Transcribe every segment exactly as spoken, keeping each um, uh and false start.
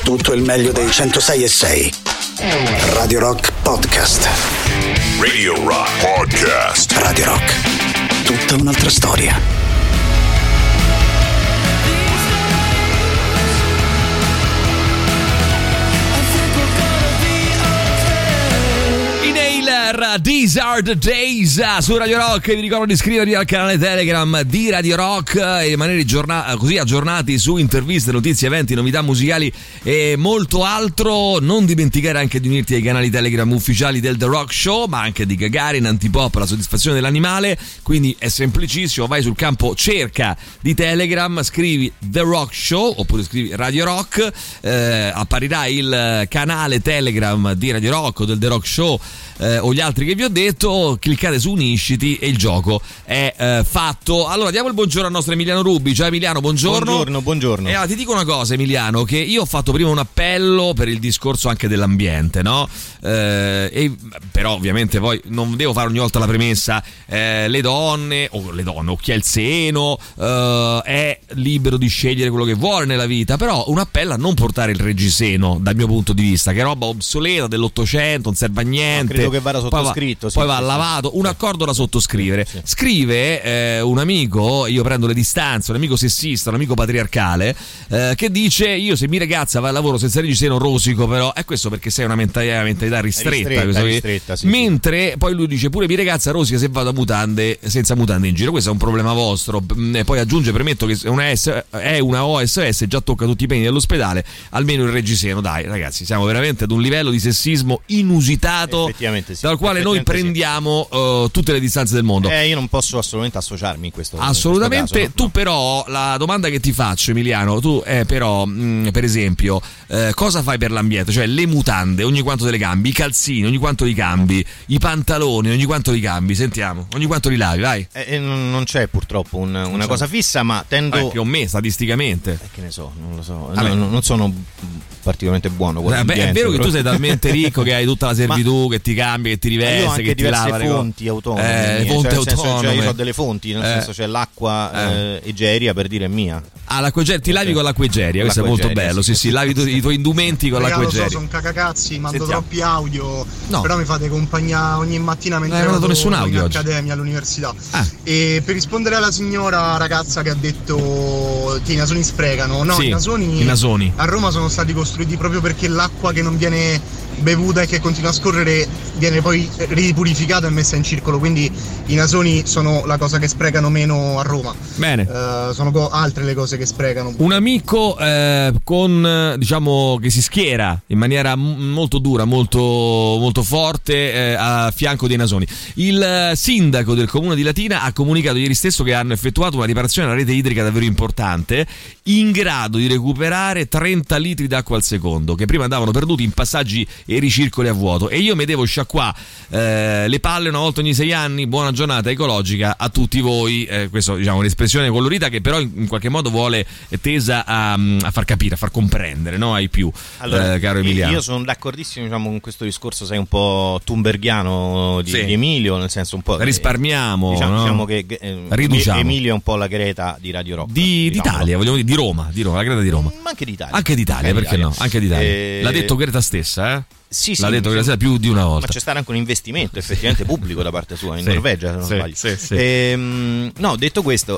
tutto il meglio dei centosei e sei. Radio Rock Podcast. Radio Rock Podcast. Radio Rock, tutta un'altra storia. These are the days su Radio Rock. Vi ricordo di iscrivervi al canale Telegram di Radio Rock e rimanere giorna- così aggiornati su interviste, notizie, eventi, novità musicali e molto altro. Non dimenticare anche di unirti ai canali Telegram ufficiali del The Rock Show, ma anche di Gagarin, Antipop, La soddisfazione dell'animale. Quindi è semplicissimo, vai sul campo cerca di Telegram, scrivi The Rock Show oppure scrivi Radio Rock, eh, apparirà il canale Telegram di Radio Rock o del The Rock Show eh, o gli altri che vi ho detto. Cliccate su unisciti e il gioco è eh, fatto. Allora diamo il buongiorno al nostro Emiliano Rubi. Ciao Emiliano, buongiorno. Buongiorno, buongiorno. E allora ti dico una cosa Emiliano, che io ho fatto prima un appello per il discorso anche dell'ambiente, no? Eh, e, però ovviamente poi non devo fare ogni volta la premessa, eh, le donne o le donne o chi ha il seno eh, è libero di scegliere quello che vuole nella vita, però un appello a non portare il reggiseno dal mio punto di vista, che è roba obsoleta dell'Ottocento, non serve a niente. No, credo che vada sottoscritto, poi va, sì, poi va sì, lavato, sì, un accordo da sottoscrivere. Sì. Scrive eh, un amico, io prendo le distanze, un amico sessista, un amico patriarcale, eh, che dice: io se mi ragazza va al lavoro senza reggiseno rosico, però è questo perché sei una mentalità, una mentalità ristretta, ristretta, ristretta sì, mentre sì. Poi lui dice pure mi ragazza rosica se vado a mutande, senza mutande in giro. Questo è un problema vostro. E poi aggiunge: premetto che una S, è una O S S, già tocca tutti i peni dell'ospedale, almeno il reggiseno. Dai ragazzi, siamo veramente ad un livello di sessismo inusitato, effettivamente sì, dal quale noi prendiamo sì. uh, tutte le distanze del mondo. Eh, io non posso assolutamente associarmi in questo assolutamente in questo caso, tu no. Però la domanda che ti faccio Emiliano, tu eh, però mh, per esempio eh, cosa fai per l'ambiente? Cioè le mutande ogni quanto te le cambi, i calzini ogni quanto li cambi, i pantaloni ogni quanto li cambi, sentiamo, ogni quanto li lavi, vai. Eh, non c'è purtroppo un, una so. cosa fissa, ma tendo eh, più o meno statisticamente eh, che ne so, non lo so, no, non sono particolarmente buono con eh, beh, è vero che tu sei talmente ricco che hai tutta la servitù, che ti cambi, che ti riveste, io ho anche che ti diverse lava fonti autonome, eh, fonti cioè, autonome. Senso, cioè io ho delle fonti, nel eh. senso c'è l'acqua eh. Eh, Egeria, per dire, è mia. Ah, l'acqua Egeria, ti lavi con l'acqua Egeria, questo l'acqua è molto Egeria, bello, sì, sì, sì, lavi tu, i tuoi indumenti con l'acqua Egeria. So, sono cacacazzi, mando Sentiamo. troppi audio, no. però mi fate compagnia ogni mattina mentre non hai mandato nessun audio in oggi. accademia all'università. Ah. E per rispondere alla signora ragazza che ha detto che i nasoni sprecano, no, sì, i nasoni, i nasoni a Roma sono stati costruiti proprio perché l'acqua che non viene bevuta e che continua a scorrere viene poi ripurificata e messa in circolo, quindi i nasoni sono la cosa che sprecano meno a Roma. Bene. Uh, sono co- altre le cose che sprecano. Un amico eh, con diciamo che si schiera in maniera m- molto dura, molto, molto forte eh, a fianco dei nasoni. Il eh, sindaco del comune di Latina ha comunicato ieri stesso che hanno effettuato una riparazione alla rete idrica davvero importante, in grado di recuperare trenta litri d'acqua al secondo, che prima andavano perduti in passaggi e ricircoli a vuoto. E io mi devo sciacquare eh, le palle una volta ogni sei anni. Buona giornata ecologica a tutti voi. Eh, questo diciamo un'espressione colorita che però in, in qualche modo vuole è tesa a, a far capire, a far comprendere, no, ai più. Allora, eh, caro Emiliano, io sono d'accordissimo, diciamo, con questo discorso. Sei un po' thunberghiano di, sì. di Emilio, nel senso un po' risparmiamo, eh, diciamo, no? diciamo che eh, riduciamo. Emilio è un po' la Greta di Radio Rock, di, diciamo. d'Italia, vogliamo dire di Roma, di Roma, la Greta di Roma. Ma anche d'Italia. Anche d'Italia, anche perché d'Italia. no? Anche d'Italia. Eh... L'ha detto Greta stessa, eh? Sì, sì, l'ha detto Greta sì. stessa più di una volta. Ma c'è stato anche un investimento effettivamente pubblico da parte sua in sì, Norvegia, se non sì, sbaglio. Sì, sì. Ehm, no, detto questo,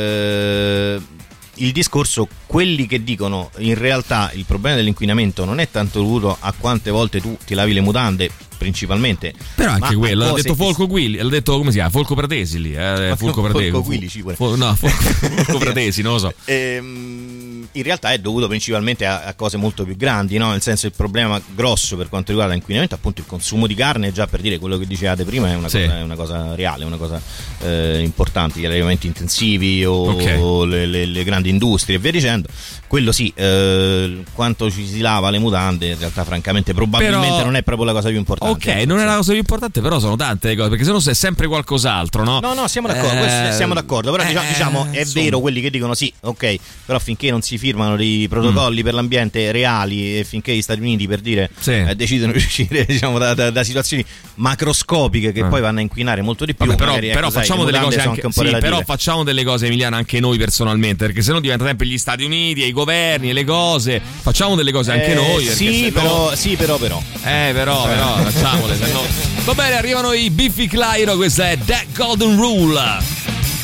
eh, il discorso, quelli che dicono in realtà il problema dell'inquinamento non è tanto dovuto a quante volte tu ti lavi le mutande, principalmente, però anche quello l'ha detto che... Folco Guilli, l'ha detto come si chiama? Folco Pratesi lì, eh? Folco Pratesi, Folco Guilli, ci vuole. Fol... no, Folco Pratesi, non lo so. Ehm, in realtà è dovuto principalmente a, a cose molto più grandi, no? Nel senso, il problema grosso per quanto riguarda l'inquinamento, appunto il consumo di carne, già per dire quello che dicevate prima, è una, sì. cosa, è una cosa reale, una cosa eh, importante, gli allevamenti intensivi o, okay. o le, le, le grandi industrie e via dicendo. Quello sì, eh, quanto ci si lava le mutande in realtà francamente probabilmente però, non è proprio la cosa più importante. ok, non è la cosa più importante, però sono tante le cose, perché sennò è sempre qualcos'altro, no? No, no, siamo d'accordo, eh, siamo d'accordo, però eh, diciamo, diciamo è insomma. vero quelli che dicono sì, ok, però finché non si firmano dei protocolli mm. per l'ambiente reali e finché gli Stati Uniti, per dire, sì. eh, decidono di uscire, diciamo, da, da, da situazioni macroscopiche che eh. poi vanno a inquinare molto di più. Vabbè, però, magari, però ecco, facciamo sai, delle cose anche, anche, un po' sì, però facciamo delle cose, Emiliano, anche noi personalmente, perché sennò diventa sempre gli Stati Uniti e i governi e le cose. Facciamo delle cose anche eh, noi. Sì, se però, no... sì, però, però. Eh, però, però, facciamole, se no. Va bene, arrivano i Biffy Clyro, questa è That Golden Rule.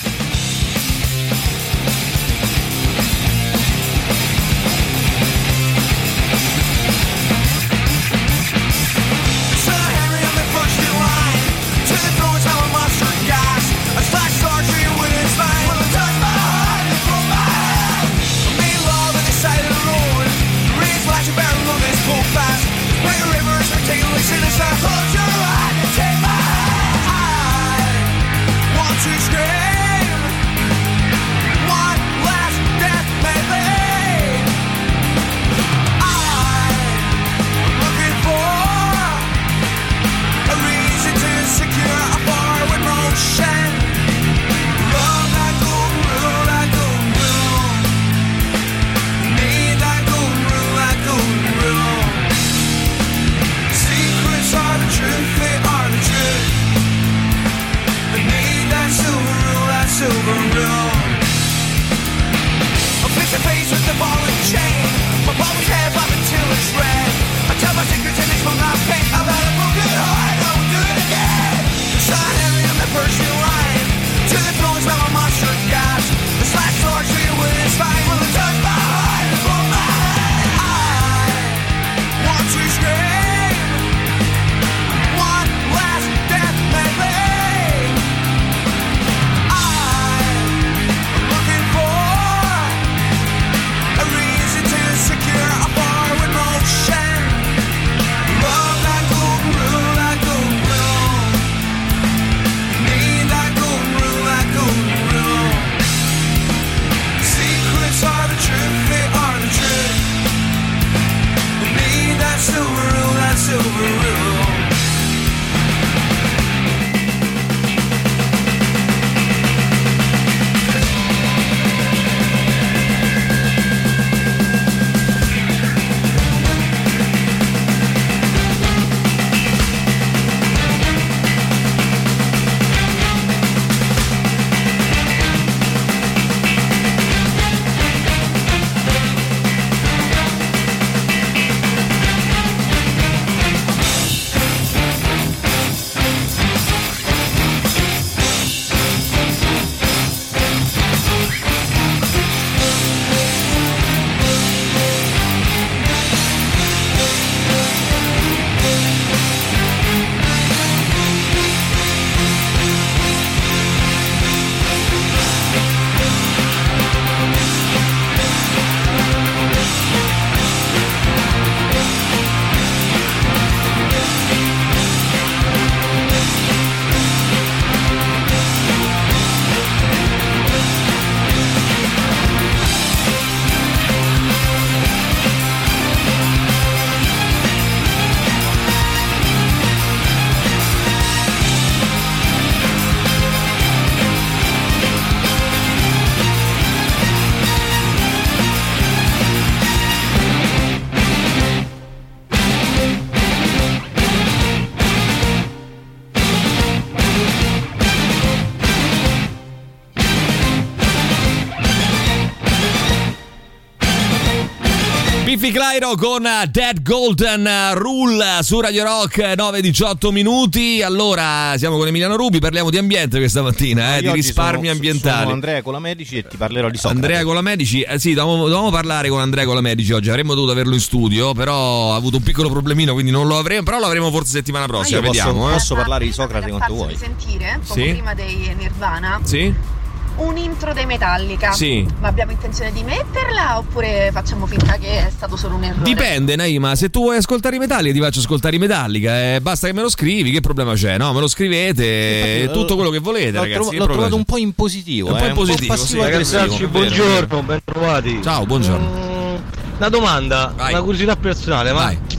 Clyro con Dead Golden Rule su Radio Rock, nove e diciotto minuti. Allora, siamo con Emiliano Rubi, parliamo di ambiente questa mattina, eh, di risparmi sono, ambientali. Sono Andrea Colamedici e ti parlerò di Socrate. Andrea Colamedici, eh, sì, dovevamo, dovevamo parlare con Andrea Colamedici oggi, avremmo dovuto averlo in studio, però ha avuto un piccolo problemino, quindi non lo avremo, però lo avremo forse settimana prossima, ah, io vediamo. Posso, eh. posso parlare di Socrate quanto vuoi. Sentire, poco sì? prima dei Nirvana. Sì? Un intro dei Metallica. Sì. Ma abbiamo intenzione di metterla oppure facciamo finta che è stato solo un errore? Dipende, Naima, se tu vuoi ascoltare i Metallica ti faccio ascoltare i Metallica, eh, basta che me lo scrivi, che problema c'è? No, me lo scrivete, infatti, tutto quello che volete, l'ho ragazzi. L'ho che trovato c'è? un po' in positivo, un po' in eh, positivo, un po' sì, ragazzi, buongiorno, ben trovati. Ciao, buongiorno. Mm, una domanda, Vai. una curiosità personale, ma Vai.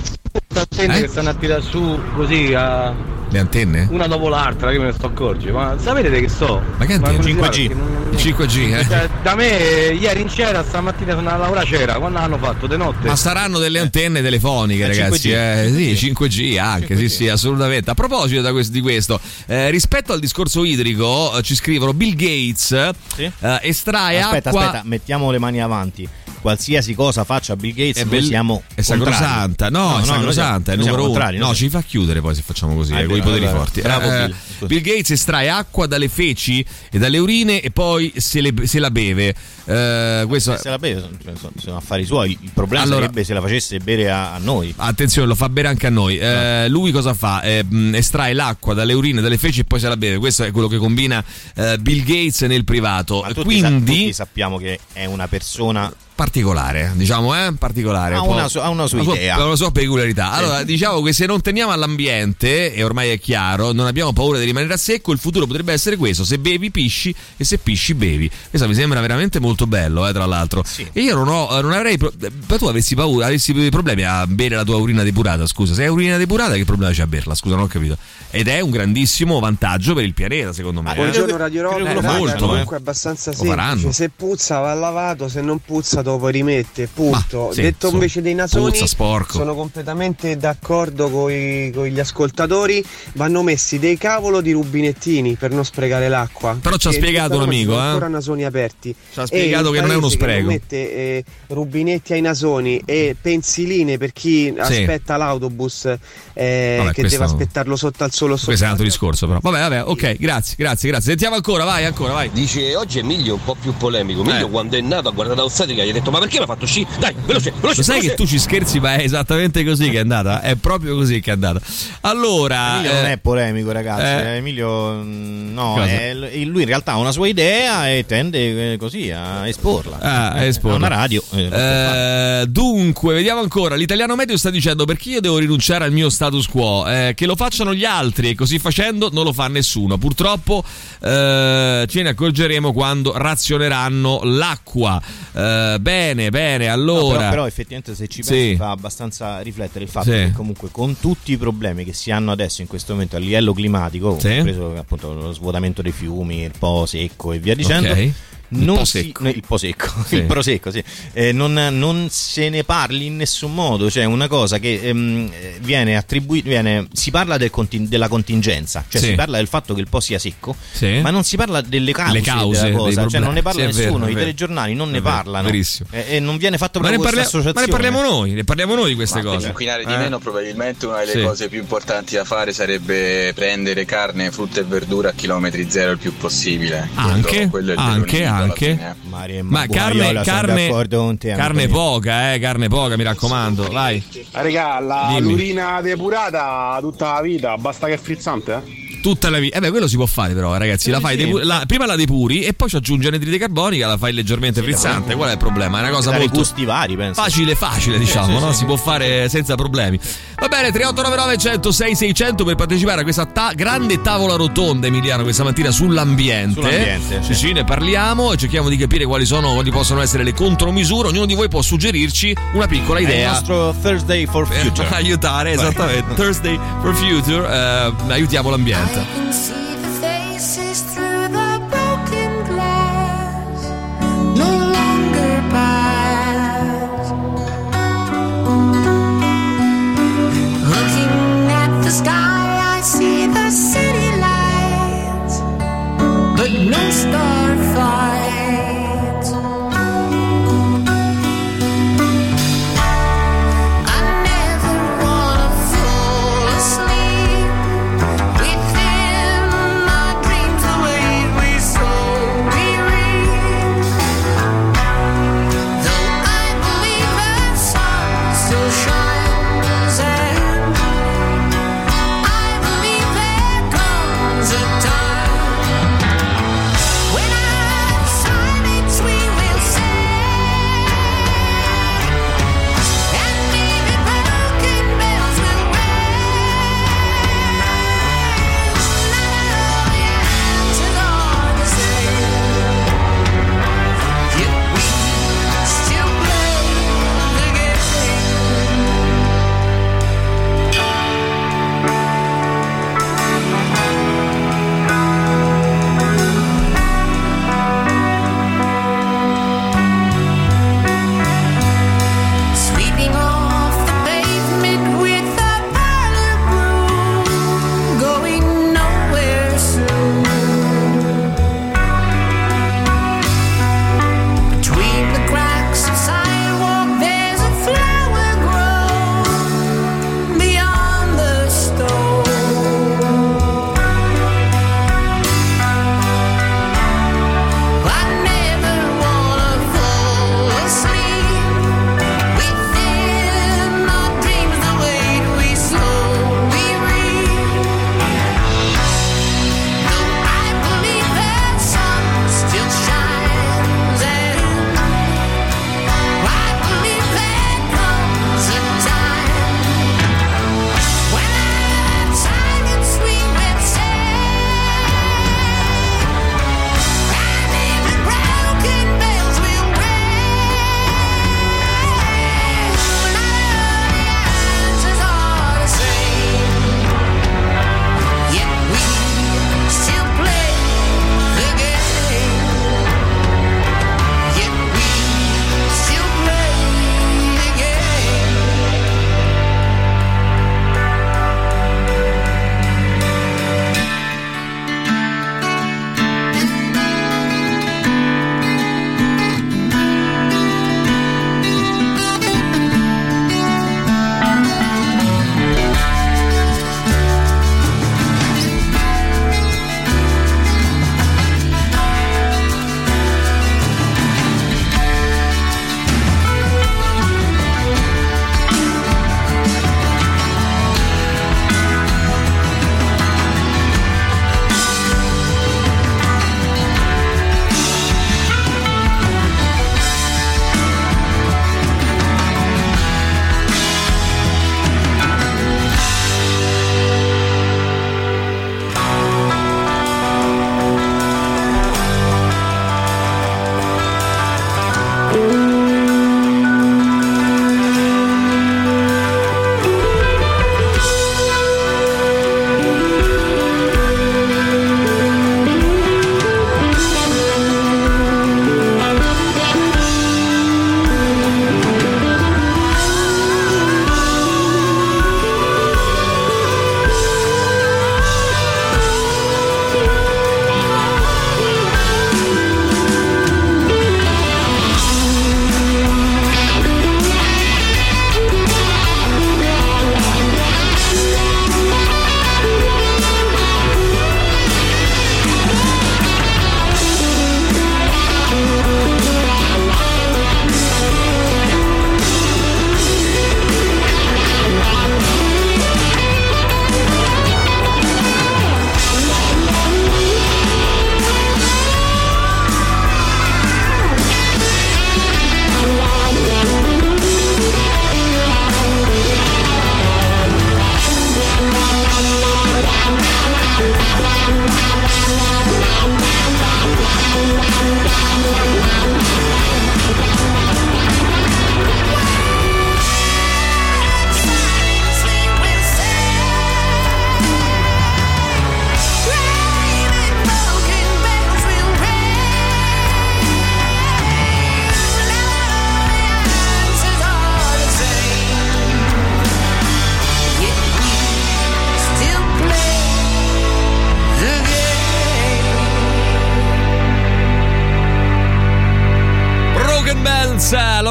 antenne Eh? che stanno a tirare su così a Le antenne? una dopo l'altra, che me ne sto accorgendo. Ma sapete che so? Ma che antenne? cinque G. Il cinque G, eh? Cioè, da me ieri in c'era, stamattina sono a lavorare c'era. Quando hanno fatto de notte? Ma saranno delle antenne telefoniche, Eh, ragazzi. cinque G. Eh, sì, cinque G anche, cinque G. sì, sì, assolutamente. A proposito da questo, di questo, eh, rispetto al discorso idrico, eh, ci scrivono Bill Gates Sì? eh, estrae Aspetta, acqua. aspetta, mettiamo le mani avanti. Qualsiasi cosa faccia Bill Gates, È, noi bell- siamo è sacrosanta, no, contrari. è sacrosanta, è il noi siamo numero uno. contrari, No, noi ci fa chiudere poi se facciamo così, Ah, eh, è con i vero, poteri allora, forti. bravo Eh, Bill, scusa. Bill Gates estrae acqua dalle feci e dalle urine e poi se, le- se la beve. Eh, questo Se la beve, sono, sono- sono affari suoi. Il problema Allora- sarebbe se la facesse bere a, a noi. Attenzione, lo fa bere anche a noi. Eh, lui cosa fa? Eh, mh, estrae l'acqua dalle urine, dalle feci e poi se la beve. Questo è quello che combina eh, Bill Gates nel privato. Ma tutti, sa- Quindi tutti sappiamo che è una persona. particolare, diciamo, eh? Particolare. Ha un po'- una sua- ha una sua idea. Ha una sua peculiarità. Allora, diciamo che se non teniamo all'ambiente, e ormai è chiaro, non abbiamo paura di rimanere a secco, il futuro potrebbe essere questo: se bevi pisci e se pisci bevi. Questo mi sembra veramente molto bello, eh, tra l'altro. Sì. E io non ho non avrei pro- ma tu avessi paura, avessi problemi a bere la tua urina depurata, scusa. Se è urina depurata, che problema c'è a berla? Scusa, non ho capito. Ed è un grandissimo vantaggio per il pianeta, secondo me. Ah, eh. Buongiorno Radio Rock, credo che lo raga, molto, comunque eh. è abbastanza Lo faranno. semplice, se puzza va lavato, se non puzza dopo rimette, punto. Ma, sì, Detto so- invece dei nasoni, puzza, sporco. sono completamente d'accordo con gli ascoltatori, vanno messi dei cavolo di rubinettini per non sprecare l'acqua. Però ci ha E spiegato un questa amico, sono eh. ancora nasoni aperti. Ci ha E spiegato un che non è uno paese che spreco. non mette eh, rubinetti ai nasoni e pensiline per chi aspetta l'autobus eh, Vabbè, che questo- deve aspettarlo sotto al solo sotto. Questo è un altro discorso, però. Vabbè, vabbè, ok, grazie, grazie, grazie. Sentiamo ancora, vai, ancora, vai. Dice oggi Emilio è un po' più polemico. Emilio Eh. quando è nato ha guardato l'ostetrica e gli ha detto ma perché mi ha fatto sci? Dai, veloce, veloce. Lo sai veloce. che tu ci scherzi, ma è esattamente così che è andata? È proprio così che è andata. Allora. Emilio non eh, è polemico, ragazzi. eh. Emilio, mm, no, Cosa? è- lui in realtà ha una sua idea e tende eh, così a esporla. Ah, a esporla. È una radio. eh, lo può fare. Eh, dunque, vediamo ancora. L'italiano medio sta dicendo perché io devo rinunciare al mio status quo? Eh, che lo facciano gli altri e così facendo non lo fa nessuno. Purtroppo eh, ce ne accorgeremo quando razioneranno l'acqua. Eh, bene, bene, No, allora. però, però effettivamente se ci Sì. pensi fa abbastanza riflettere il fatto Sì. che comunque con tutti i problemi che si hanno adesso in questo momento a livello climatico, Sì. compreso appunto lo svuotamento dei fiumi, il po' secco e via dicendo, Ok. Il non po' si- secco. no, il po' secco, Sì. il prosecco, sì. Eh, non, non se ne parli in nessun modo, cioè una cosa che ehm, viene attribuita, viene, si parla del contin- della contingenza, cioè Sì. si parla del fatto che il po' sia secco, Sì. ma non si parla delle cause, Le cause della dei cosa, cioè problemi. non ne parla Sì, è vero, nessuno, è i vero. telegiornali non È ne vero, parlano, verissimo. e, e non viene fatto Ma ne, proprio parlia- questa ma ne associazione. parliamo noi, ne parliamo noi di queste Per cose. inquinare di Eh. meno probabilmente una delle Sì. cose più importanti da fare sarebbe prendere carne, frutta e verdura a chilometri zero il più possibile. Quello- Anche, quello è il vero anche, nemico alla anche. fine, eh. Maria, Ma carne, Buaiola, sono carne, d'accordo con te, carne Antonio. poca, eh, carne poca, mi raccomando, vai. Regà, la, Dimmi. l'urina depurata tutta la vita, basta che è frizzante, eh? Tutta la vita. Eh beh, quello si può fare però, ragazzi. La fai sì. depu- la- prima la depuri e poi ci aggiungi anidride carbonica, la fai leggermente frizzante. Qual è il problema? È una cosa Dare molto gusti vari, penso. facile, facile, diciamo, sì, no? sì. Si può fare senza problemi. Va bene, tre otto nove nove uno zero sei sei zero zero per partecipare a questa ta- grande tavola rotonda, Emiliano, questa mattina sull'ambiente. Sull'ambiente, sì, sì. sì, ne parliamo e cerchiamo di capire quali sono, quali possono essere le contromisure. Ognuno di voi può suggerirci una piccola È il idea. nostro Thursday for Per Future. aiutare, esattamente. Thursday for Future, eh, aiutiamo l'ambiente. No star fights. I never wanna fall asleep within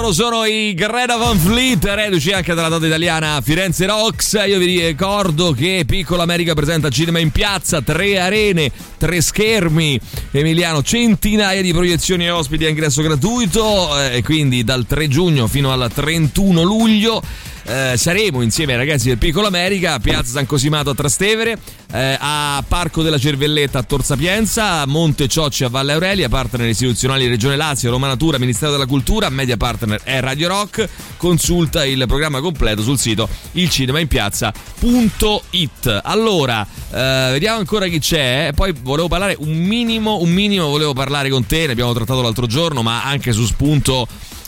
Loro sono i Greta Van Fleet, reduci anche dalla data italiana Firenze Rocks. Io vi ricordo che Piccola America presenta Cinema in Piazza, tre arene, tre schermi, Emiliano, centinaia di proiezioni e ospiti a ingresso gratuito, e eh, quindi dal tre giugno fino al trentuno luglio eh, saremo insieme ai ragazzi del Piccola America a Piazza San Cosimato a Trastevere, eh, a Parco della Cervelletta a Tor Sapienza, a Monte Ciocci a Valle Aurelia, partner istituzionali Regione Lazio, Roma Natura, Ministero della Cultura, media partner è Radio Rock. Consulta il programma completo sul sito ilcinemainpiazza punto it. Allora, eh, vediamo ancora chi c'è, poi volevo parlare un minimo, un minimo volevo parlare con te, ne abbiamo trattato l'altro giorno, ma anche su spunto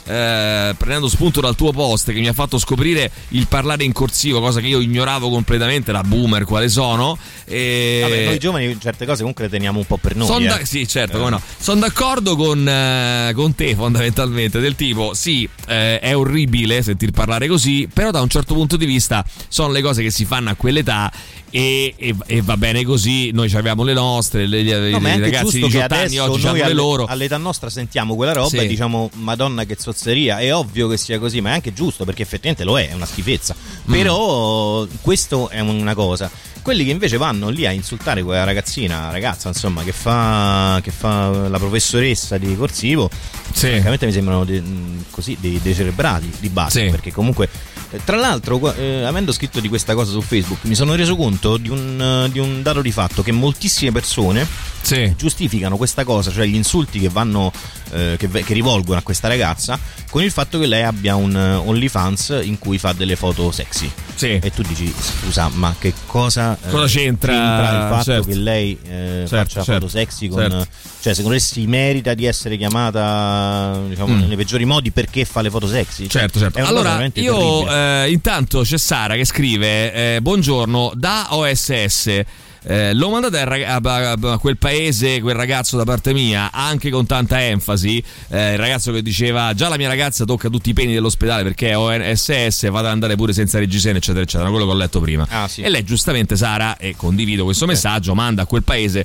Eh, prendendo spunto dal tuo post che mi ha fatto scoprire il parlare in corsivo, cosa che io ignoravo completamente, da boomer quale sono. E... Vabbè, noi giovani certe cose comunque le teniamo un po' per noi. Son eh. da... Sì, certo, come no. Sono d'accordo con, eh, con te fondamentalmente, del tipo, sì, eh, è orribile sentir parlare così, però da un certo punto di vista sono le cose che si fanno a quell'età e, e, e va bene così, noi abbiamo le nostre, le, le, no, i ragazzi di diciotto anni oggi hanno le loro. All'età nostra sentiamo quella roba, sì, e diciamo madonna che zozzeria. È ovvio che sia così, ma è anche giusto, perché effettivamente lo è, è una schifezza. Mm. Però questo è una cosa. Quelli che invece vanno lì a insultare quella ragazzina, ragazza insomma, che fa, che fa la professoressa di corsivo, sì, francamente mi sembrano de, così dei decerebrati di base, sì, perché comunque tra l'altro eh, avendo scritto di questa cosa su Facebook mi sono reso conto di un, di un dato di fatto, che moltissime persone, sì, giustificano questa cosa, cioè gli insulti che vanno eh, che, che rivolgono a questa ragazza, con il fatto che lei abbia un OnlyFans in cui fa delle foto sexy, sì, e tu dici scusa, ma che cosa, eh, cosa c'entra? c'entra il fatto, certo, che lei eh, certo, faccia certo, foto sexy con, certo, cioè secondo te si merita di essere chiamata, diciamo, mm. nei peggiori modi perché fa le foto sexy? Certo, certo. Allora io eh, intanto c'è Sara che scrive eh, buongiorno, da O S S Eh, l'ho mandata a, a, a quel paese, quel ragazzo da parte mia, anche con tanta enfasi, eh, il ragazzo che diceva già la mia ragazza tocca tutti i peni dell'ospedale perché è O S S, vado ad andare pure senza reggiseno eccetera eccetera, quello che ho letto prima. Ah, sì. E lei giustamente, Sara, e condivido questo messaggio, manda a quel paese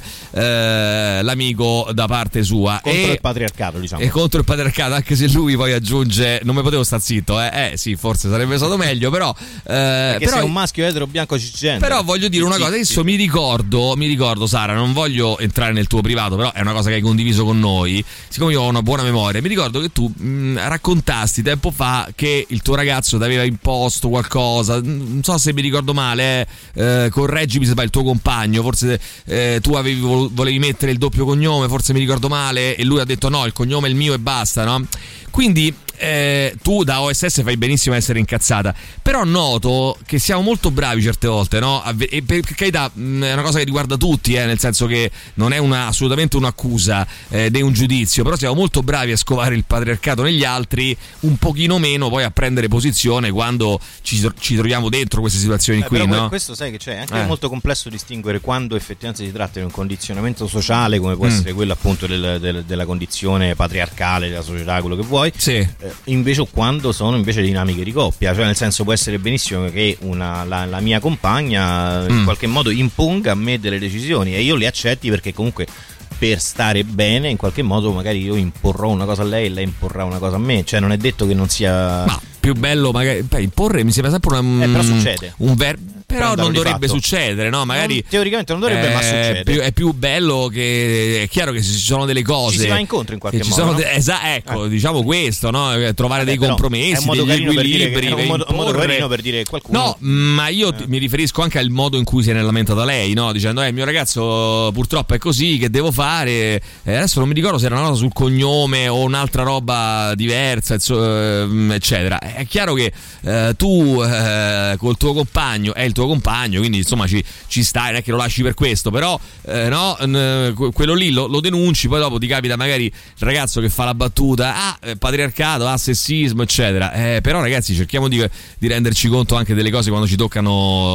eh, l'amico da parte sua contro e, il patriarcato, diciamo, e contro il patriarcato, anche se lui poi aggiunge non mi potevo star zitto, eh, eh sì, forse sarebbe stato meglio, però eh, perché però, sei un maschio etero bianco cisgender. però voglio dire una cosa, adesso mi ricordo Mi ricordo, Sara, non voglio entrare nel tuo privato, però è una cosa che hai condiviso con noi. Siccome io ho una buona memoria, mi ricordo che tu mh, raccontasti tempo fa che il tuo ragazzo ti aveva imposto qualcosa. Non so se mi ricordo male, eh, correggimi se sbaglio, il tuo compagno. Forse eh, tu avevi, volevi mettere il doppio cognome, forse mi ricordo male, e lui ha detto no, il cognome è il mio e basta, no? Quindi eh, tu da O S S fai benissimo a essere incazzata, però noto che siamo molto bravi certe volte, no? E per carità è una cosa che riguarda tutti, eh, nel senso che non è una, assolutamente un'accusa eh, né un giudizio, però siamo molto bravi a scovare il patriarcato negli altri, un pochino meno poi a prendere posizione quando ci, ci troviamo dentro queste situazioni eh, qui, però no? Questo sai che c'è, anche eh. è molto complesso distinguere quando effettivamente si tratta di un condizionamento sociale, come può mm. essere quello appunto del, del, della condizione patriarcale della società, quello che vuoi, sì, eh, invece quando sono invece dinamiche di coppia, cioè nel senso può essere benissimo che una, la, la mia compagna mm. in qualche modo imponga a me delle decisioni e io le accetti, perché comunque per stare bene in qualche modo magari io imporrò una cosa a lei e lei imporrà una cosa a me, cioè non è detto che non sia ma più bello magari, beh, imporre mi sembra sempre una, eh, però succede un verbo, però non dovrebbe fatto. succedere, no? Magari non, teoricamente non dovrebbe, eh, ma succede. Più, è più bello che è chiaro che ci sono delle cose. Ci si va incontro in qualche modo. Ci sono no? de- esa- ecco, eh. diciamo questo, no? Trovare Vabbè, dei compromessi, è un modo degli Che, equilibri. è un modo, un modo carino per dire qualcuno. No, ma io eh. mi riferisco anche al modo in cui si è lamentata lei, no? Dicendo, eh, il mio ragazzo purtroppo è così, che devo fare? Eh, adesso non mi ricordo se era una cosa sul cognome o un'altra roba diversa, eccetera. È chiaro che eh, tu eh, col tuo compagno è il tuo compagno, quindi insomma ci, ci stai, non è che lo lasci per questo, però eh, no, n- quello lì lo, lo denunci, poi dopo ti capita magari il ragazzo che fa la battuta, ah, patriarcato, ah, sessismo, eccetera. Eh, però ragazzi, cerchiamo di, di renderci conto anche delle cose quando ci toccano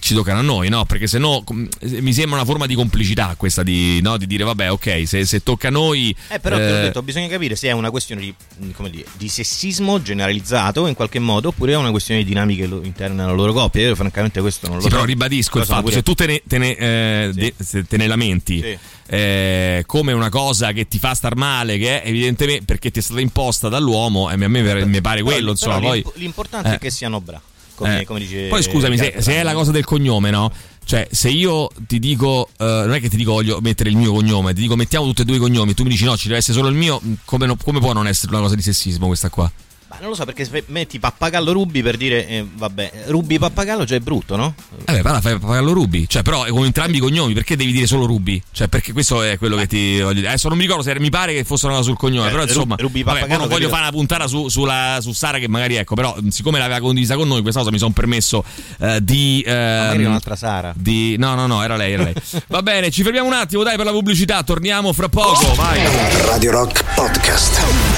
ci toccano a noi, no? Perché se no com- mi sembra una forma di complicità questa di, no? Di dire vabbè, ok, se, se tocca a noi eh però eh... te l'ho detto, bisogna capire se è una questione di, come dire, di sessismo generalizzato in qualche modo, oppure è una questione di dinamiche lo- interne alla loro coppia. Io francamente questo non lo sì, so. Però ribadisco il fatto, pure... se tu te ne, te ne, eh, sì. de- se te ne lamenti sì. eh, come una cosa che ti fa star male, che è evidentemente perché ti è stata imposta dall'uomo, e a me mi pare quello, però, insomma, però poi l'importante eh. è che siano bravi. Come, eh. come dice poi scusami, se, se è la cosa del cognome, no? Cioè, se io ti dico, uh, non è che ti dico voglio mettere il mio cognome, ti dico mettiamo tutti e due i cognomi, tu mi dici no, ci deve essere solo il mio, come, no, come può non essere una cosa di sessismo questa qua? Ma non lo so, perché se metti Pappagallo Ruby per dire eh, vabbè, Ruby Pappagallo già è brutto, no? Vabbè, parla, fai Pappagallo Ruby, cioè però con entrambi i cognomi, perché devi dire solo Ruby? Cioè, perché questo è quello che ti voglio dire. Adesso non mi ricordo se mi pare che fosse una cosa sul cognome, eh, però insomma, Ruby vabbè, non voglio capito. fare una puntata su, sulla, su Sara, che magari ecco, però siccome l'aveva condivisa con noi questa cosa mi sono permesso uh, di uh, magari un'altra Sara. Di no, no, no, era lei, era lei. Va bene, ci fermiamo un attimo, dai, per la pubblicità, torniamo fra poco, oh! Vai. Radio Rock Podcast.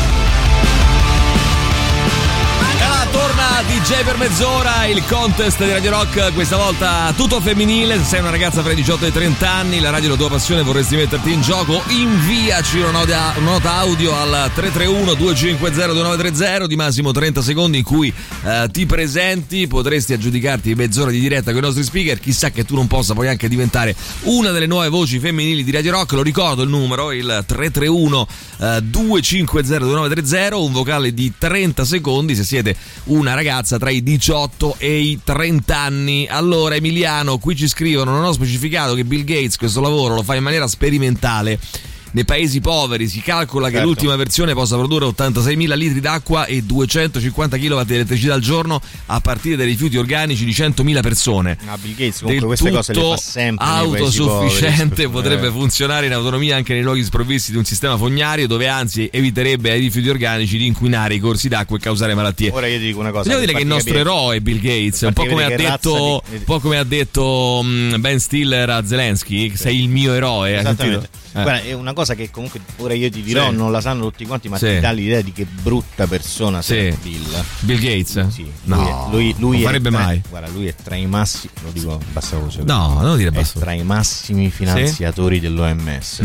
Torna D J per mezz'ora, il contest di Radio Rock, questa volta tutto femminile. Se sei una ragazza fra i diciotto e i trenta anni, la radio è la tua passione, vorresti metterti in gioco, inviaci una nota, una nota audio al tre tre uno due cinque zero due nove tre zero di massimo trenta secondi in cui eh, ti presenti, potresti aggiudicarti mezz'ora di diretta con i nostri speaker, chissà che tu non possa poi anche diventare una delle nuove voci femminili di Radio Rock. Lo ricordo il numero, il tre tre uno due cinque zero due nove tre zero, un vocale di trenta secondi se siete una ragazza tra i diciotto e i trenta anni. Allora Emiliano, qui ci scrivono: non ho specificato che Bill Gates questo lavoro lo fa in maniera sperimentale nei paesi poveri, si calcola che certo. l'ultima versione possa produrre ottantaseimila litri d'acqua e duecentocinquanta chilowatt di elettricità al giorno a partire dai rifiuti organici di centomila persone. Ah, Bill Gates comunque queste cose le fa sempre. Autosufficiente, poveri, potrebbe eh. funzionare in autonomia anche nei luoghi sprovvisti di un sistema fognario, dove anzi eviterebbe ai rifiuti organici di inquinare i corsi d'acqua e causare malattie. Ora io ti dico una cosa. Devo dire che il nostro capire, eroe Bill Gates, un po' come ha detto, di... un po' come ha detto um, Ben Stiller a Zelensky, che sei il mio eroe. Esattamente. Eh. Guarda, è una cosa che comunque ora io ti dirò, sì. non la sanno tutti quanti, ma sì. ti dà l'idea di che brutta persona sì. sia Bill. Bill Gates? Sì. No, lui, lui, lui non farebbe tra, mai. Guarda, lui è tra i massimi, lo dico a bassa voce. No, non lo dire a bassa voce. È tra i massimi finanziatori sì? dell'O M S.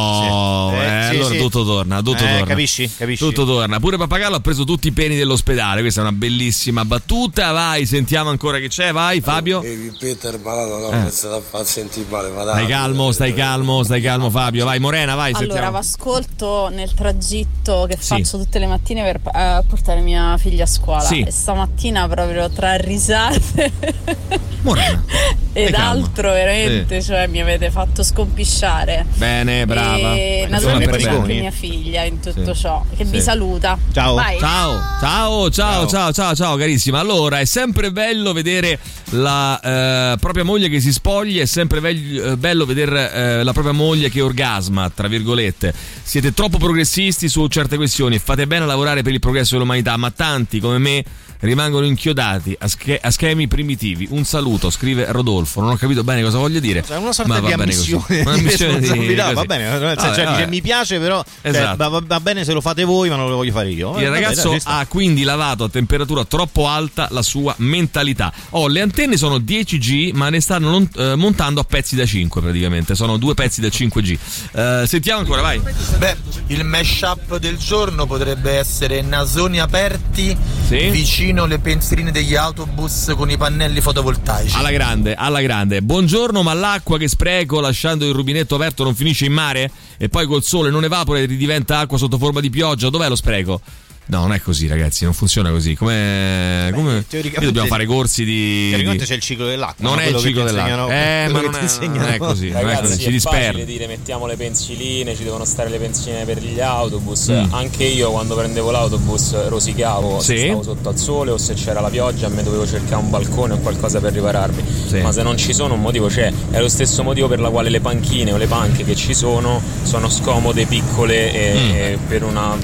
No, sì. eh, eh, sì, allora sì. tutto torna, tutto eh, torna. Capisci? Capisci? Tutto torna. Pure Pappagallo ha preso tutti i peni dell'ospedale. Questa è una bellissima battuta. Vai, sentiamo ancora che c'è. Vai, Fabio. Ehi, Peter, malato, no, eh. stai a sentire male, ma dai. Stai calmo, stai calmo, stai calmo, Fabio. Vai, Morena, vai. Allora, ascolto nel tragitto che sì. faccio tutte le mattine per eh, portare mia figlia a scuola sì. e stamattina proprio tra risate Morena, ed altro veramente, sì. cioè mi avete fatto scompisciare. Bene, brava. E naturalmente anche mia figlia in tutto sì. ciò, che sì. vi saluta. Ciao. Vai. Ciao, ciao, ciao, ciao, ciao, ciao, carissima. Allora, è sempre bello vedere la eh, propria moglie che si spoglia, è sempre veglio, bello vedere eh, la propria moglie che orgasma, tra virgolette. Siete troppo progressisti su certe questioni, fate bene a lavorare per il progresso dell'umanità, ma tanti come me rimangono inchiodati a, sch- a schemi primitivi. Un saluto, scrive Rodolfo. Non ho capito bene cosa voglia dire. È una sorta ma di va ammissione, bene così. ammissione di, di va bene, nel senso, cioè, dice, mi piace però esatto. cioè, va, va bene se lo fate voi, ma non lo voglio fare io. Il vabbè, ragazzo dai, ha quindi lavato a temperatura troppo alta la sua mentalità. Oh, le antenne sono dieci G, ma ne stanno non, eh, montando a pezzi da cinque praticamente. Sono due pezzi da cinque G. Eh, sentiamo ancora, vai. Beh, il mashup del giorno potrebbe essere nasoni aperti sì? vicino le pensiline degli autobus con i pannelli fotovoltaici. Alla grande, alla grande. Buongiorno, ma l'acqua che spreco lasciando il rubinetto aperto non finisce in mare? E poi col sole non evapora e ridiventa acqua sotto forma di pioggia? Dov'è lo spreco? No, non è così, ragazzi, non funziona così. Come, come... Noi dobbiamo fare corsi di. Teoricamente c'è il ciclo dell'acqua. Non no? è il ciclo dell'acqua. Eh, ma non è, non è così. Ragazzi, non è così. Ci si disperde. È facile dire mettiamo le pensiline, ci devono stare le pensiline per gli autobus. Mm. Anche io quando prendevo l'autobus rosicavo sì. se stavo sotto al sole o se c'era la pioggia, a me dovevo cercare un balcone o qualcosa per ripararmi. Sì. Ma se non ci sono un motivo c'è. È lo stesso motivo per la quale le panchine o le panche che ci sono sono scomode, piccole e, mm. e per una. Per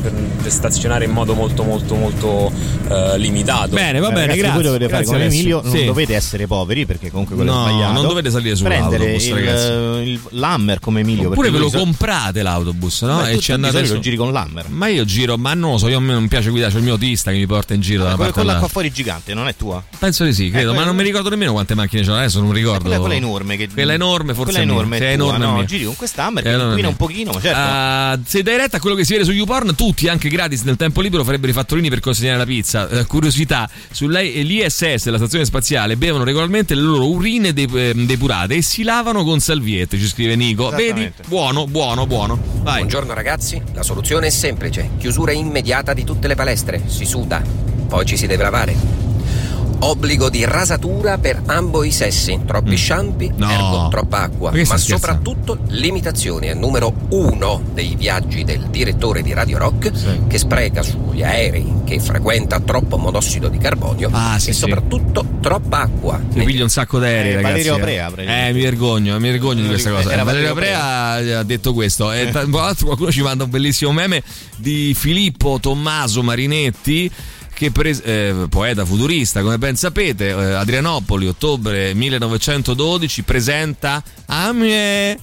per stazionare in modo molto molto molto uh, limitato. Bene, va eh, bene, ragazzi, grazie. Voi dovete grazie fare come Emilio, sì. non dovete essere poveri perché comunque quello no, è sbagliato. non dovete salire sull'autobus, prendere il, il l'Hammer come Emilio. Oppure ve lo so... comprate l'autobus, no? Ma e ci andate lo giri con l'Hammer. Ma io giro, ma non lo so, io a me non piace guidare, c'è il mio autista che mi porta in giro da una parte quella all'altra. qua fuori gigante, non è tua? Penso di sì, credo, eh, ma non mi ricordo nemmeno quante macchine c'ho adesso, non ricordo. Quella, quella enorme che... Quella enorme, forse quella enorme, è è tua, enorme. no, mia. giri con quest'Hammer che inquina un pochino, ma certo. Uh, se dai retta a quello che si vede su YouPorn, tutti anche gratis nel tempo libero farebbero i fattorini per consegnare la pizza. Uh, curiosità, sull'I S S, la stazione spaziale, bevono regolarmente le loro urine de- depurate e si lavano con salviette, ci scrive Nico. Vedi? Buono, buono, buono. Vai. Buongiorno ragazzi, la soluzione è semplice: chiusura immediata di tutte le palestre, si suda, poi ci si deve lavare. Obbligo di rasatura per ambo i sessi, troppi mm. shampoo, no. ergo troppa acqua, ma soprattutto limitazioni. È il numero uno dei viaggi del direttore di Radio Rock, sì. che spreca sugli aerei, che frequenta troppo monossido di carbonio ah, sì, e sì. soprattutto troppa acqua. Mi piglio un sacco d'aerei, eh, ragazzi. Valerio Aprea, eh, mi vergogno, mi vergogno di questa cosa. Eh, Valerio Aprea ha detto questo. E tra l'altro qualcuno ci manda un bellissimo meme di Filippo Tommaso Marinetti, che pres- eh, poeta futurista, come ben sapete, eh, Adrianopoli, ottobre millenovecentododici, presenta a me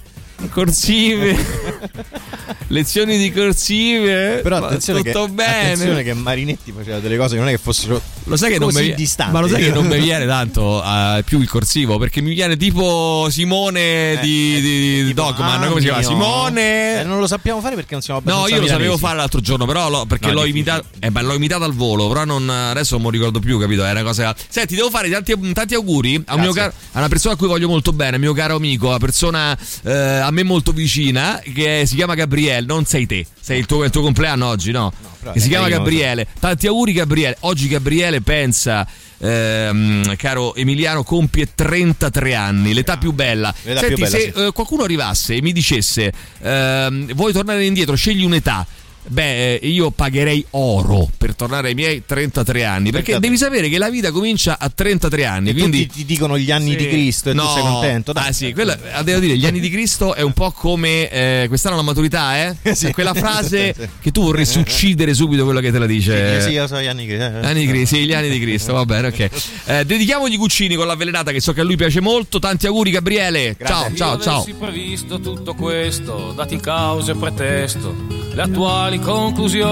corsive lezioni di corsive, però attenzione tutto che, bene. Attenzione che Marinetti faceva delle cose che non è che fossero lo sai che così non mi, distanti, ma lo sai che non mi viene tanto uh, più il corsivo, perché mi viene tipo Simone eh, di, di, di Dogman, ah, come si chiama? Simone eh, non lo sappiamo fare perché non siamo no io lo sapevo fare l'altro giorno, però lo, perché no, l'ho imitato eh, beh, l'ho imitato al volo, però non, adesso non mi ricordo più, capito? È una cosa. Senti, devo fare tanti, tanti auguri a, un mio caro, a una persona a cui voglio molto bene, mio caro amico, una persona eh, a me molto vicina, che si chiama Gabriele. Non sei te, sei il tuo, il tuo compleanno oggi, no? no che si chiama Gabriele. Tanti auguri Gabriele. Oggi Gabriele pensa, ehm, caro Emiliano, compie trentatré anni, l'età più bella. L'età Senti, più bella, se sì. eh, qualcuno arrivasse e mi dicesse ehm, vuoi tornare indietro, scegli un'età. Beh, io pagherei oro per tornare ai miei trentatré anni, perché trentatré. Devi sapere che la vita comincia a trentatré anni. E quindi tutti ti dicono gli anni sì. di Cristo e no. tu sei contento. Dai. Ah sì, quella, devo dire, gli anni di Cristo è un po' come eh, quest'anno la maturità, eh? sì. Quella frase sì. che tu vorresti uccidere subito quello che te la dice. Sì, sì io so gli anni di Cristo. Anni di Cristo, sì, gli anni di Cristo, va bene, ok. Eh, dedichiamogli i cucini con l'avvelenata, che so che a lui piace molto. Tanti auguri Gabriele. Grazie. Ciao, ciao, ciao. Avessi previsto tutto questo, dati cause e pretesto, le attuali conclusioni.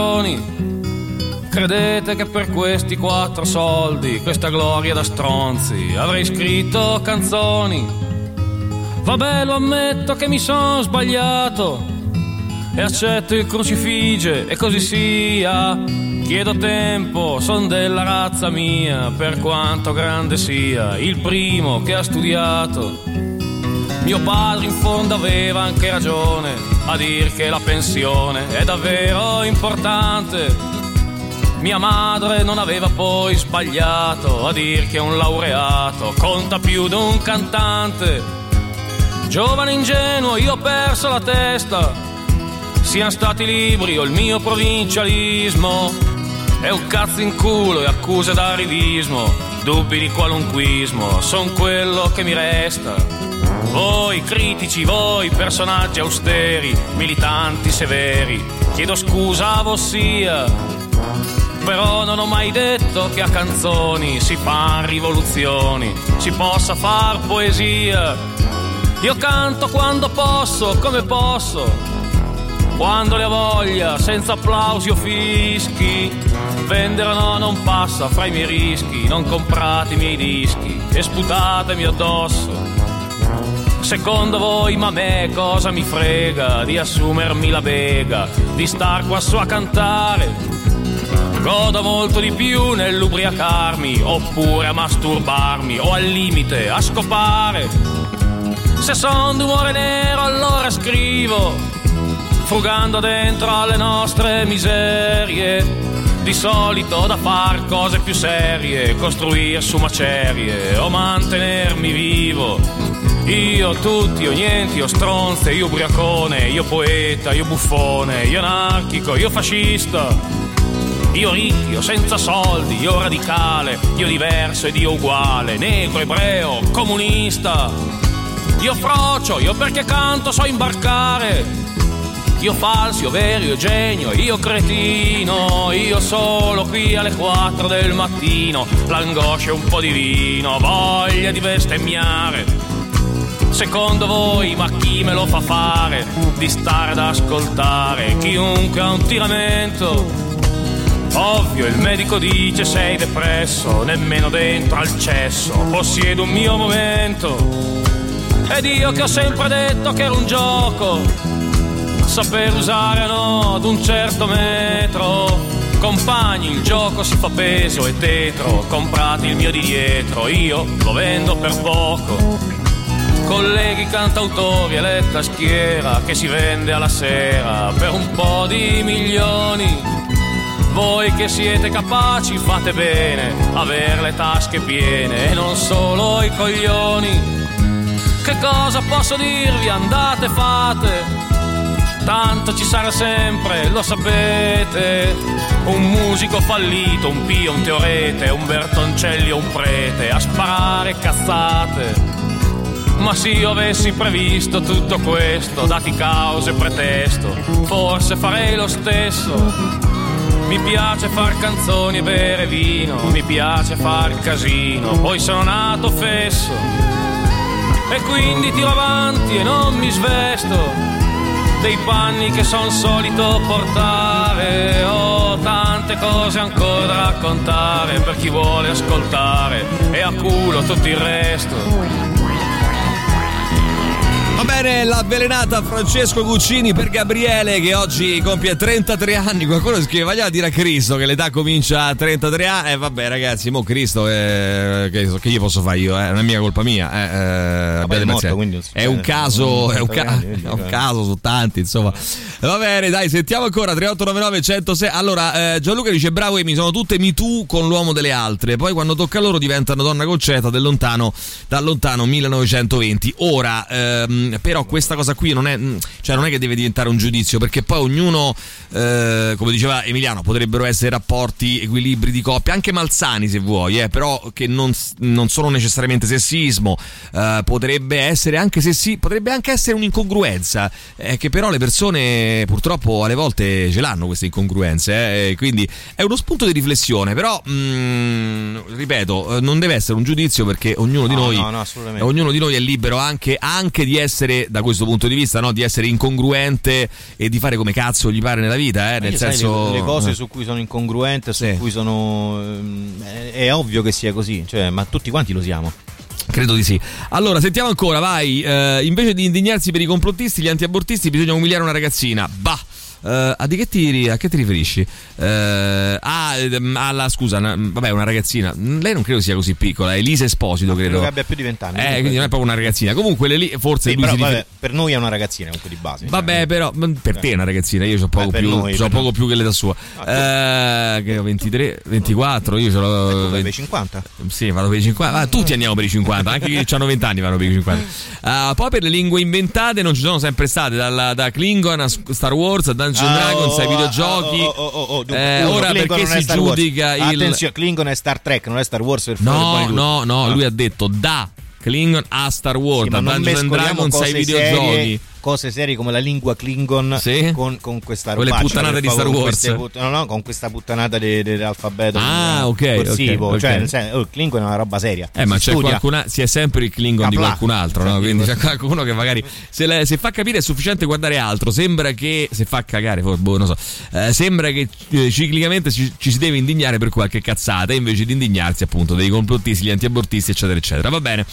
Credete che per questi quattro soldi, questa gloria da stronzi, avrei scritto canzoni? Vabbè, lo ammetto che mi son sbagliato e accetto il crucifige e così sia. Chiedo tempo, son della razza mia, per quanto grande sia, il primo che ha studiato. Mio padre in fondo aveva anche ragione a dir che la pensione è davvero importante. Mia madre non aveva poi sbagliato a dir che un laureato conta più di un cantante. Giovane ingenuo, io ho perso la testa, siano stati libri o il mio provincialismo. È un cazzo in culo e accuse d'arrivismo, dubbi di qualunquismo, son quello che mi resta. Voi critici, voi personaggi austeri, militanti severi, chiedo scusa a vossia, però non ho mai detto che a canzoni si fan rivoluzioni, si possa far poesia. Io canto quando posso, come posso, quando ne ho voglia, senza applausi o fischi. Vendere no, non passa fra i miei rischi, non comprate i miei dischi e sputatemi addosso. Secondo voi, ma a me cosa mi frega di assumermi la bega, di star qua su a cantare? Godo molto di più nell'ubriacarmi, oppure a masturbarmi, o al limite a scopare. Se son d'umore nero allora scrivo, frugando dentro alle nostre miserie. Di solito da far cose più serie, costruire su macerie o mantenermi vivo. Io tutti, io niente, io stronze, io ubriacone, io poeta, io buffone, io anarchico, io fascista, io ricchio, senza soldi, io radicale, io diverso ed io uguale, negro, ebreo, comunista, io frocio, io perché canto so imbarcare, Io falso, io vero, io genio, io cretino, io solo qui alle quattro del mattino, l'angoscia e un po' di vino, voglia di bestemmiare. Secondo voi, ma chi me lo fa fare di stare ad ascoltare chiunque ha un tiramento? Ovvio, il medico dice sei depresso, nemmeno dentro al cesso possiedo un mio momento. Ed io che ho sempre detto che era un gioco, saper usare no ad un certo metro. Compagni, il gioco si fa peso e tetro, comprate il mio di dietro, io lo vendo per poco. Colleghi cantautori e letta schiera che si vende alla sera per un po' di milioni. Voi che siete capaci fate bene aver le tasche piene e non solo i coglioni. Che cosa posso dirvi? Andate fate, tanto ci sarà sempre, lo sapete. Un musico fallito, un pio, un teorete, un Bertoncelli o un prete a sparare cazzate. Ma se io avessi previsto tutto questo, dati causa e pretesto, forse farei lo stesso. Mi piace far canzoni e bere vino, mi piace far casino, poi sono nato fesso e quindi tiro avanti e non mi svesto dei panni che son solito portare. Ho tante cose ancora da raccontare per chi vuole ascoltare e a culo tutto il resto. Va bene, l'avvelenata Francesco Guccini per Gabriele che oggi compie trentatré anni. Qualcuno scrive vogliamo dire a Cristo che l'età comincia a trentatré anni. E eh, vabbè ragazzi, mo Cristo eh, che, che io posso fare io, eh, non è mica colpa mia, eh, eh, è, morto, è un caso, è un, ca- anni, è un caso su tanti, insomma. Va bene, dai, sentiamo ancora tre otto nove nove uno zero sei. Allora, eh, Gianluca dice bravo Emi, sono tutte Me Too con l'uomo delle altre, poi quando tocca a loro diventano donna concetta del lontano, dal lontano millenovecentoventi. Ora ehm, però questa cosa qui non è, cioè non è che deve diventare un giudizio, perché poi ognuno eh, come diceva Emiliano, potrebbero essere rapporti, equilibri di coppia anche malsani se vuoi, eh, però che non, non sono necessariamente sessismo, eh, potrebbe essere anche sessi, potrebbe anche essere un'incongruenza, eh, che però le persone purtroppo alle volte ce l'hanno queste incongruenze, eh, quindi è uno spunto di riflessione, però mh, ripeto, non deve essere un giudizio, perché ognuno di no, noi no, no, ognuno di noi è libero anche, anche di essere, da questo punto di vista, no, di essere incongruente e di fare come cazzo gli pare nella vita, eh, nel senso le, le cose su cui sono incongruente, su sì. cui sono è, è ovvio che sia così, cioè, ma tutti quanti lo siamo. Credo di sì. Allora, sentiamo ancora, vai. Eh, invece di indignarsi per i complottisti, gli antiabortisti, bisogna umiliare una ragazzina. Bah. Uh, a di che ti, a che ti riferisci? Uh, ah, alla scusa, una, vabbè, una ragazzina. Lei non credo sia così piccola, Elisa Esposito, no, credo. credo che abbia più di vent'anni. Eh, quindi non è proprio una ragazzina. Comunque, le, forse sì, lui però, si rifer- vabbè, per noi è una ragazzina, comunque di base. Vabbè, cioè. però per te è una ragazzina, io ho poco Beh, più, noi, c'ho poco noi. più che l'età sua. Ah, uh, che ho ventitré, ventiquattro, io ce l'ho. Ecco, per i cinquanta. Sì, vado per i cinquanta. Ah, tutti andiamo per i cinquanta, anche chi hanno venti anni vanno per i cinquanta. Uh, poi per le lingue inventate non ci sono sempre state, dalla, da Klingon a Star Wars a Dungeons and Dragons ai videogiochi. Oh, oh, oh, oh, eh, uno, ora Klingon perché si giudica il... Attenzione, Klingon è Star Trek, non è Star Wars, per no, no, no, lui ha detto da Klingon a Star Wars, sì, da Dungeons and Dragons ai videogiochi. Serie, cose serie come la lingua Klingon, sì? con, con questa roba, quelle puttanate di Star Wars, put- no, no, con questa puttanata de- de- dell'alfabeto ah, ok, corsivo, okay, cioè okay. Nel senso, oh, Klingon è una roba seria. Eh, ma c'è qualcuna, si è sempre il Klingon Capla. di qualcun altro, no? Quindi c'è qualcuno che magari se, le, se fa capire è sufficiente guardare altro. Sembra che se fa cagare, boh, non so. Eh, sembra che eh, ciclicamente ci, ci si deve indignare per qualche cazzata invece di indignarsi appunto dei complottisti, gli antiabortisti, eccetera, eccetera. Va bene.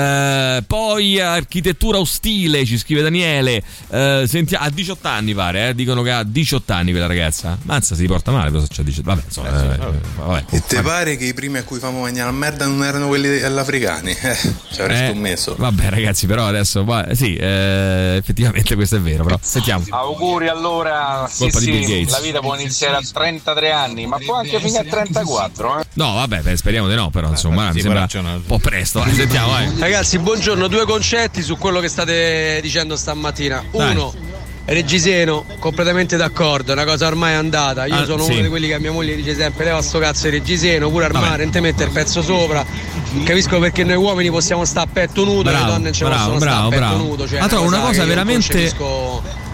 Eh, poi architettura ostile, ci scrive Daniele. Eh, Senti, a diciotto anni pare, eh? Dicono che ha diciotto anni quella ragazza. Mazza, si porta male, però se c'ha diciotto. Vabbè, insomma, eh, vabbè. Vabbè. E te pare che i primi a cui famo mangiare la merda non erano quelli all'africani? Eh, ci avrei eh, scommesso. Vabbè, ragazzi, però adesso sì, eh, effettivamente questo è vero, però sentiamo. Auguri allora. Sì, Colpa sì, di Bill Gates. La vita può iniziare a trentatré anni, ma può anche finire a trentaquattro, eh? No, vabbè, beh, speriamo di no, però insomma, eh, mi sembra un po' presto. Vai, sentiamo, vai. Ragazzi, buongiorno, due concetti su quello che state dicendo stamattina. Uno, dai. Reggiseno, completamente d'accordo, è una cosa ormai andata. Io ah, sono sì. uno di quelli che a mia moglie dice sempre leva sto cazzo di Reggiseno, pure al Vabbè. mare, non te mette il pezzo sopra. Capisco perché noi uomini possiamo stare a petto nudo, bravo, le donne non ci bravo, possono bravo, stare a petto bravo. nudo. Cioè, ma trovo una cosa, una cosa veramente concepisco...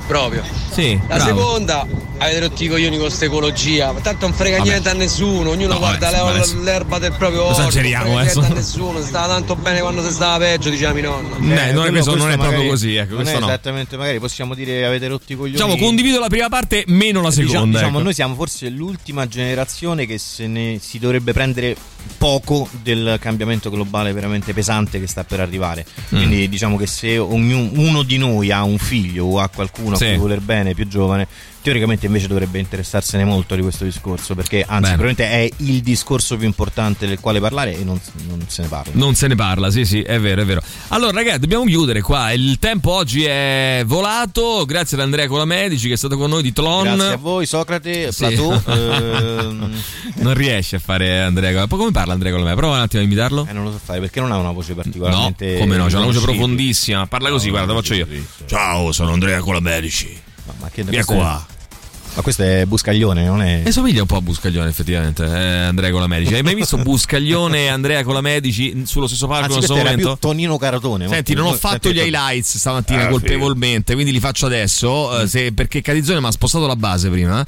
proprio. Sì, la bravo. seconda, avete rotti i coglioni con questa ecologia, tanto non frega Vabbè. niente a nessuno, ognuno No, guarda adesso, le- adesso. l'erba del proprio orto, non Esageriamo, frega adesso. niente a nessuno, si stava tanto bene quando si stava peggio, diceva mio nonno. Eh, non è, quello- questo non questo è proprio magari così, ecco, non questo è no. esattamente, magari possiamo dire avete rotti i coglioni. Diciamo, condivido la prima parte, meno la Diciamo- seconda. Diciamo, ecco. noi siamo forse l'ultima generazione che se ne si dovrebbe prendere poco del cambiamento globale veramente pesante che sta per arrivare. Mm. Quindi diciamo che se ognuno uno di noi ha un figlio o ha qualcuno Sì. a cui voler bene, più giovane, teoricamente invece dovrebbe interessarsene molto di questo discorso, perché anzi Bene. probabilmente è il discorso più importante del quale parlare e non, non se ne parla. Non se ne parla, sì, sì, è vero, è vero. Allora, ragazzi, dobbiamo chiudere qua. Il tempo oggi è volato. Grazie ad Andrea Colamedici che è stato con noi di Tlon. Grazie a voi, Socrate, Sì. Platò. ehm, Non riesce a fare Andrea Colamedici. Poi come parla Andrea Colamedici? Prova un attimo a imitarlo. Eh, non lo so fare perché non ha una voce No, particolarmente. come no, c'è una voce riconoscibile. profondissima. Parla così, No, guarda, non faccio io. esiste. Ciao, sono Andrea Colamedici. Ma, ma che Via questo è- qua. Ma questo è Buscaglione, non è. E somiglia un po' a Buscaglione, effettivamente. Eh, Andrea Colamedici. Hai mai visto Buscaglione e Andrea Colamedici sullo stesso palco Anzi, in questo questo era momento? più Tonino Caratone. Senti, non ho Senti, fatto gli senti, highlights stamattina Ah, colpevolmente, quindi li faccio adesso. eh, se- perché Catizzone mi ha spostato la base prima.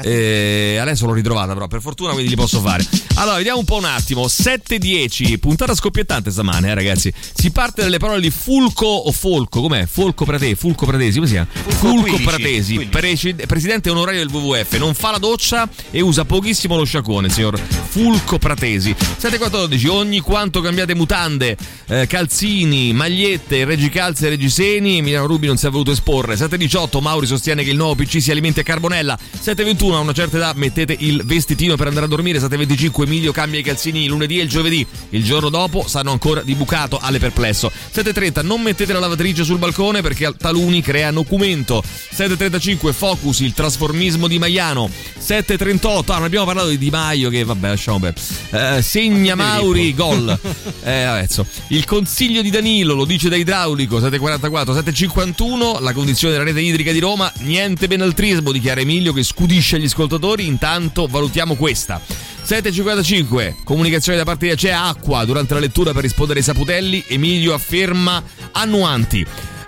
E adesso l'ho ritrovata, però per fortuna, quindi li posso fare. Allora, vediamo un po' un attimo. sette dieci, puntata scoppiettante stamane, eh, ragazzi. Si parte dalle parole di Fulco o Folco, com'è? Folco Pratesi, Fulco Pratesi, come si chiama? Fulco quindici, Pratesi, quindici. preci- presidente onorario del W W F. Non fa la doccia e usa pochissimo lo sciacquone, signor Fulco Pratesi. sette quattordici, ogni quanto cambiate mutande, eh, calzini, magliette, reggicalze e reggiseni, Emiliano Rubi non si è voluto esporre. sette diciotto, Mauri sostiene che il nuovo P C si alimenti a carbonella. sette ventuno, a una certa età mettete il vestitino per andare a dormire. sette venticinque, Emilio cambia i calzini il lunedì e il giovedì. Il giorno dopo sanno ancora di bucato alle perplesso. sette trenta, non mettete la lavatrice sul balcone perché taluni creano documento. sette trentacinque, Focus, il trasformismo di Maiano. sette trentotto, ah, non abbiamo parlato di Di Maio che vabbè lasciamo perdere. Eh, segna Mauri, gol. Eh, adesso. Il consiglio di Danilo lo dice da idraulico. sette quarantaquattro, sette cinquantuno, la condizione della rete idrica di Roma, niente benaltrismo, dichiara Emilio che scudisce gli ascoltatori, intanto valutiamo questa. sette cinquantacinque, comunicazione da parte di Acea Acqua durante la lettura per rispondere ai saputelli, Emilio afferma annuanti.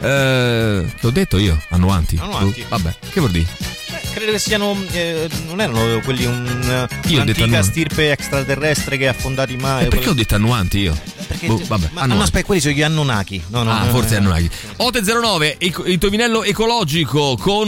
Eh, che ho detto io? Annuanti? Annuanti. Vabbè, che vuol dire? Credo che siano. Eh, non erano quelli un. Io ho detto un'antica annuanti. stirpe extraterrestre che ha fondato i mai. E perché ho detto annuanti io? Perché, Boh, vabbè, ma, annuanti. no, aspetta, quelli sono gli Anunnaki. No, no, Ah, no, forse no, no. Anunnaki. otto zero nove, ec- il Tovinello ecologico con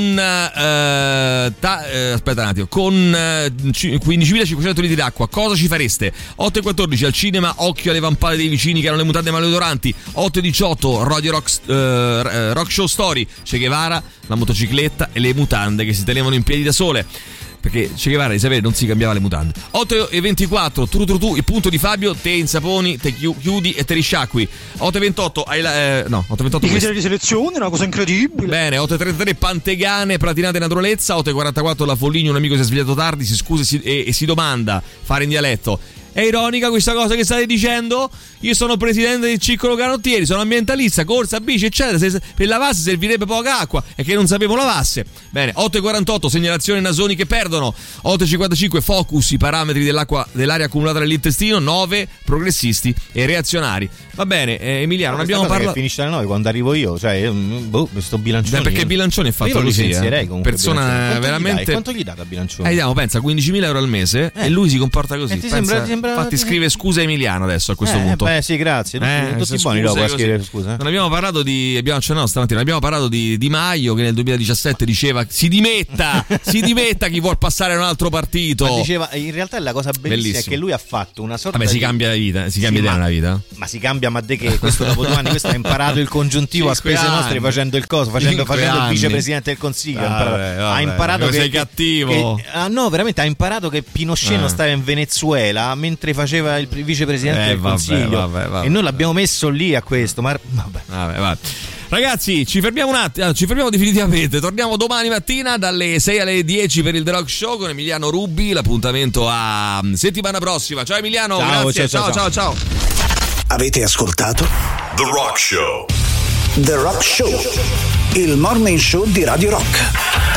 eh, ta- eh, aspetta un attimo, con eh, ci- quindicimilacinquecento litri d'acqua. Cosa ci fareste? otto e quattordici, al cinema occhio alle vampate dei vicini che hanno le mutande maleodoranti. otto e diciotto, Radio Rock, eh, Rock Show Story, Che Guevara, la motocicletta e le mutande che si tenevano in piedi da sole. Perché Che Guevara, di sapere, non si cambiava le mutande. otto e ventiquattro, tu, tu, tu, il punto di Fabio, te insaponi, te chiu- chiudi e te risciacqui. otto e ventotto, hai la, eh, no, otto e ventotto I criteri di selezione, una cosa incredibile. Bene, otto e trentatré, Pantegane, pratinate naturalezza. otto e quarantaquattro, la Foligno, un amico si è svegliato tardi, si scusa e si, e, e si domanda, fare in dialetto: è ironica questa cosa che state dicendo? Io sono presidente del Circolo Canottieri, sono ambientalista, corsa, bici, eccetera. Se per lavasse servirebbe poca acqua, è che non sapevo lavasse. Bene, otto e quarantotto, segnalazione nasoni che perdono. otto e cinquantacinque, Focus, i parametri dell'acqua dell'aria accumulata nell'intestino. nove, progressisti e reazionari. Va bene, eh, Emiliano, non abbiamo parlato. Finisce alle nove quando arrivo io, cioè, io, boh, questo bilancione. Beh, perché il bilancione è fatto io lo così, licenzierei eh. comunque. Persona Bilancione. Quanto veramente. Gli dai? Quanto gli date a bilancione? Eh, diamo, pensa, quindicimila euro al mese e lui si comporta così. Eh, ti Pensa- sembra- ti sembra- Infatti scrive scusa Emiliano adesso a questo Eh, punto. beh, sì, grazie. Tutti- tutti queste buoni scuse dopo a così. scrivere scusa. Non abbiamo parlato di. Abbiamo accennato stamattina. Abbiamo parlato di Di Maio che nel duemiladiciassette diceva: si dimetta, si dimetta chi vuol passare a un altro partito. Ma diceva, in realtà la cosa bellissima Bellissimo. è che lui ha fatto una sorta Vabbè, si di... cambia la vita, si Sì, cambia idea ma- nella vita. Ma si cambia, ma de che questo dopo due anni questo ha imparato il congiuntivo a Cinque spese anni. nostre facendo il coso, facendo, Cinque facendo il anni. vicepresidente del consiglio. ha imparato, Vabbè, ha vabbè, imparato ma che sei cattivo. che- ah, no, veramente ha imparato che Pinochet non Eh. stava in Venezuela mentre faceva il vicepresidente Eh, del vabbè, consiglio. vabbè, vabbè. E noi l'abbiamo messo lì a questo, ma vabbè. Vabbè, vabbè. Ragazzi, ci fermiamo un attimo, ci fermiamo definitivamente. Torniamo domani mattina dalle sei alle dieci per il The Rock Show con Emiliano Rubi. L'appuntamento a settimana prossima. Ciao Emiliano, Ciao, grazie. ciao, ciao, ciao. ciao. ciao. Avete ascoltato The Rock Show. The Rock Show, il morning show di Radio Rock.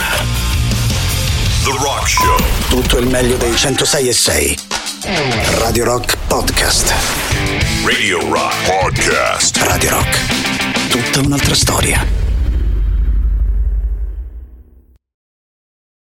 The Rock Show. Tutto il meglio dei centosei e sei. Radio Rock Podcast. Radio Rock Podcast. Radio Rock, tutta un'altra storia.